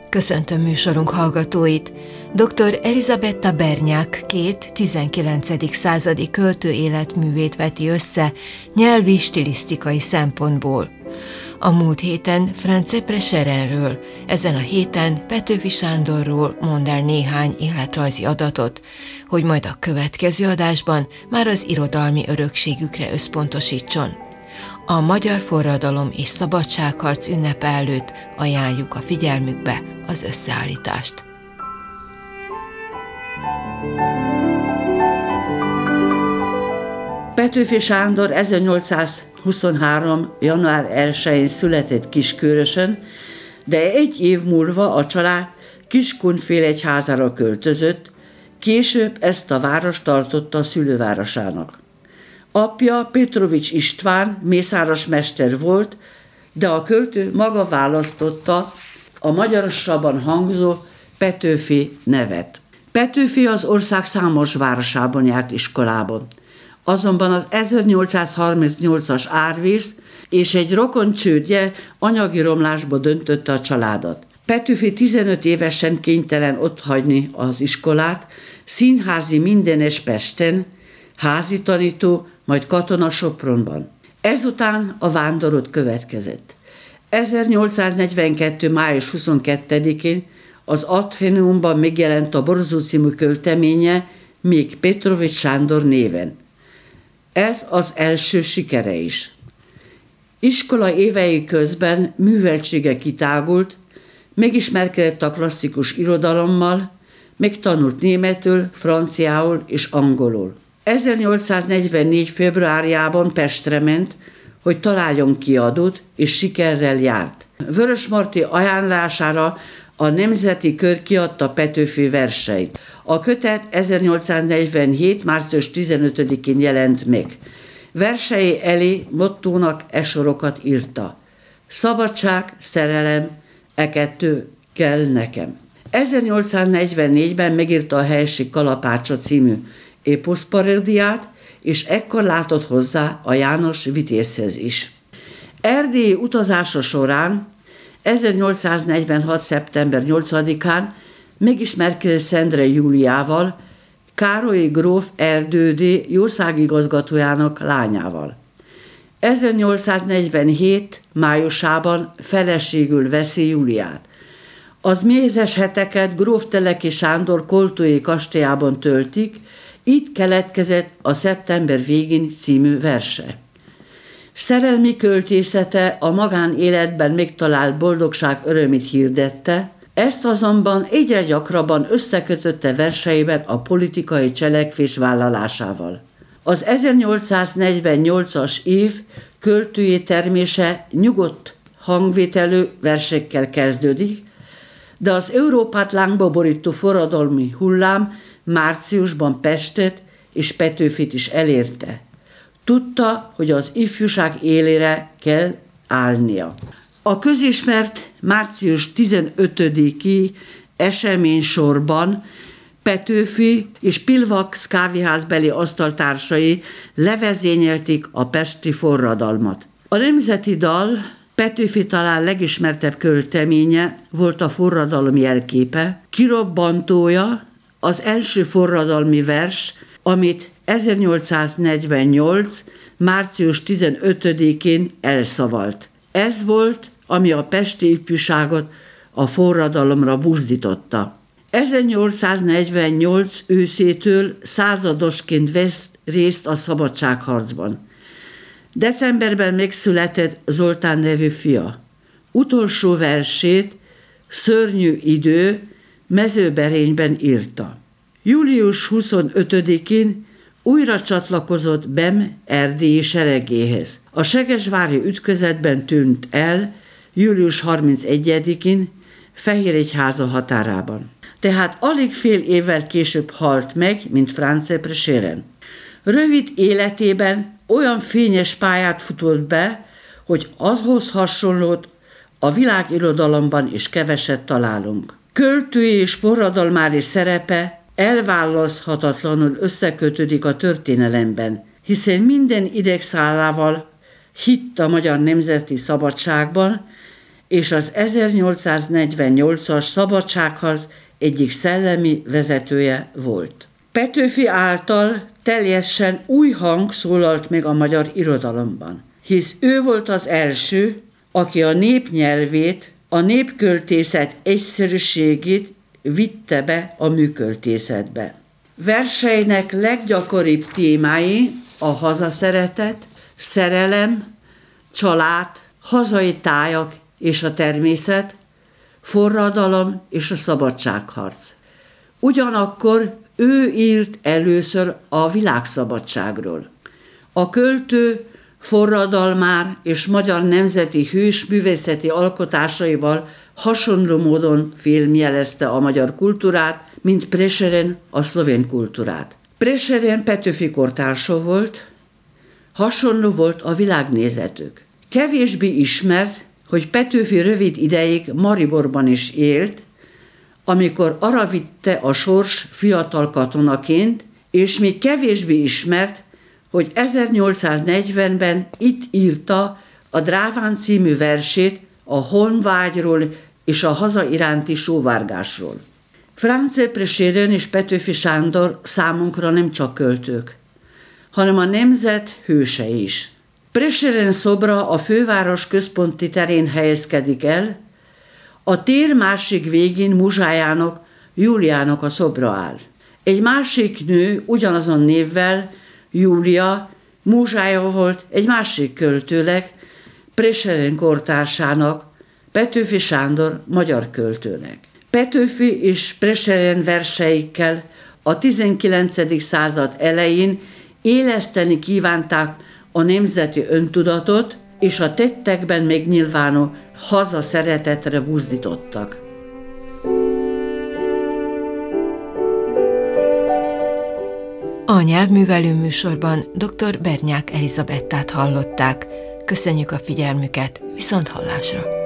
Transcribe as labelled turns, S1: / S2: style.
S1: Köszöntöm műsorunk hallgatóit! Dr. Elizabetta Bernyák két 19. századi költő életművét veti össze nyelvi, stilisztikai szempontból. A múlt héten France Prešerenről, ezen a héten Petőfi Sándorról mond el néhány életrajzi adatot, hogy majd a következő adásban már az irodalmi örökségükre összpontosítson. A magyar forradalom és szabadságharc ünnepe előtt ajánljuk a figyelmükbe az összeállítást.
S2: Petőfi Sándor 1823. január 1-én született Kiskörösön, de egy év múlva a család Kiskunfélegyházára költözött, később ezt a várost tartotta a szülővárosának. Apja Petrovics István mészárosmester volt, de a költő maga választotta a magyarosabban hangzó Petőfi nevet. Petőfi az ország számos városában járt iskolában. Azonban az 1838-as árvíz és egy rokon csődje anyagi romlásba döntötte a családot. Petőfi 15 évesen kénytelen otthagyni az iskolát, színházi mindenes Pesten, házi tanító, majd katona Sopronban. Ezután a vándorot következett. 1842. május 22-én az Atheneumban megjelent a Borzó című költeménye, még Petrovics Sándor néven. Ez az első sikere is. Iskola évei közben műveltsége kitágult, megismerkedett a klasszikus irodalommal, megtanult németül, franciául és angolul. 1844. februárjában Pestre ment, hogy találjon kiadót, és sikerrel járt. Vörösmarty ajánlására a Nemzeti Kör kiadta Petőfi verseit. A kötet 1847. március 15-én jelent meg. Versei elé mottónak sorokat írta. Szabadság, szerelem, kettő kell nekem. 1844-ben megírta a Helység kalapácsa című époszparódiát, és ekkor látott hozzá a János Vitézhez is. Erdélyi utazása során 1846. szeptember 8-án megismerkedett Szendre Júliával, Károlyi gróf erdődi jószágigazgatójának lányával. 1847. májusában feleségül veszi Júliát. Az mézes heteket gróf Teleki Sándor koltói kastélyában töltik, itt keletkezett a Szeptember végén című verse. Szerelmi költészete a magánéletben megtalált boldogság örömét hirdette, ezt azonban egyre gyakrabban összekötötte verseiben a politikai cselekvés vállalásával. Az 1848-as év költői termése nyugodt hangvételű versekkel kezdődik, de az Európát lángba borító forradalmi hullám márciusban Pestet és Petőfit is elérte. Tudta, hogy az ifjúság élére kell állnia. A közismert március 15-i eseménysorban Petőfi és Pilvax kávéházbeli asztaltársai levezényelték a pesti forradalmat. A nemzeti dal Petőfi talán legismertebb költeménye volt a forradalom jelképe, kirobbantója, az első forradalmi vers, amit 1848. március 15-én elszavalt. Ez volt, ami a pesti ifjúságot a forradalomra buzdította. 1848 őszétől századosként vesz részt a szabadságharcban. Decemberben megszületett Zoltán nevű fia. Utolsó versét, Szörnyű idő, Mezőberényben írta. Július 25-én újra csatlakozott Bem erdélyi seregéhez. A segesvári ütközetben tűnt el július 31-én Fehéregyháza határában. Tehát alig fél évvel később halt meg, mint France Prešeren. Rövid életében olyan fényes pályát futott be, hogy ahhoz hasonlót a világirodalomban is keveset találunk. Költői és forradalmári szerepe elválaszthatatlanul összekötődik a történelemben, hiszen minden idegszálával hitt a magyar nemzeti szabadságban, és az 1848-as szabadságharc egyik szellemi vezetője volt. Petőfi által teljesen új hang szólalt meg a magyar irodalomban, hisz ő volt az első, aki a nép nyelvét, a népköltészet egyszerűségét vitte be a műköltészetbe. Verseinek leggyakoribb témái a hazaszeretet, szerelem, család, hazai tájak és a természet, forradalom és a szabadságharc. Ugyanakkor ő írt először a világszabadságról. A költő forradalmár és magyar nemzeti hős művészeti alkotásaival hasonló módon filmjelezte a magyar kultúrát, mint Prešeren a szlovén kultúrát. Prešeren Petőfi kortársa volt, hasonló volt a világnézetük. Kevésbé ismert, hogy Petőfi rövid ideig Mariborban is élt, amikor arra vitte a sors fiatal katonaként, és még kevésbé ismert, hogy 1840-ben itt írta a Dráván című versét a honvágyról és a haza iránti sóvárgásról. France Prešeren és Petőfi Sándor számunkra nem csak költők, hanem a nemzet hősei is. Prešeren szobra a főváros központi terén helyezkedik el, a tér másik végén Muzsájának, Júliának a szobra áll. Egy másik nő ugyanazon névvel, Júlia, Muzsája volt egy másik költőnek, Prešeren kortársának, Petőfi Sándor magyar költőnek. Petőfi és Prešeren verseikkel a 19. század elején éleszteni kívánták a nemzeti öntudatot, és a tettekben megnyilvánuló haza szeretetre buzdítottak.
S1: A nyelvművelő műsorban dr. Bernyák Elizabettát hallották. Köszönjük a figyelmüket, viszonthallásra!